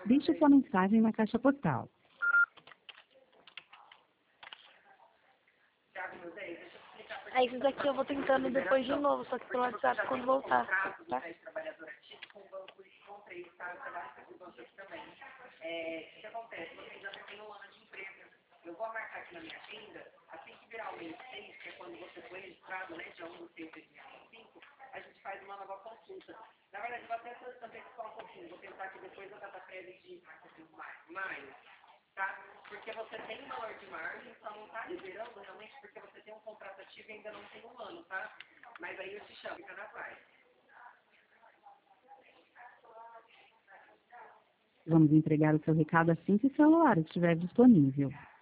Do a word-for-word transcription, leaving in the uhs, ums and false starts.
Deixe sua mensagem na caixa postal. Aí isso daqui eu vou tentando depois de novo, só que pelo WhatsApp quando voltar, tá? É, o que acontece? Você já tem um ano de empresa. Eu vou marcar aqui na minha agenda, assim que virar o mês seis, que é quando você foi registrado, né, dia um de seis de dois mil e vinte e cinco, a gente faz uma nova consulta. Na verdade, vou até antecipar um pouquinho, vou pensar que depois da data prévia de maio, tá? Porque você tem um valor de margem, só não está liberando realmente porque você tem um contrato ativo e ainda não tem um ano, tá? Mas aí eu te chamo, fica na paz. Vamos entregar o seu recado assim que o celular estiver disponível.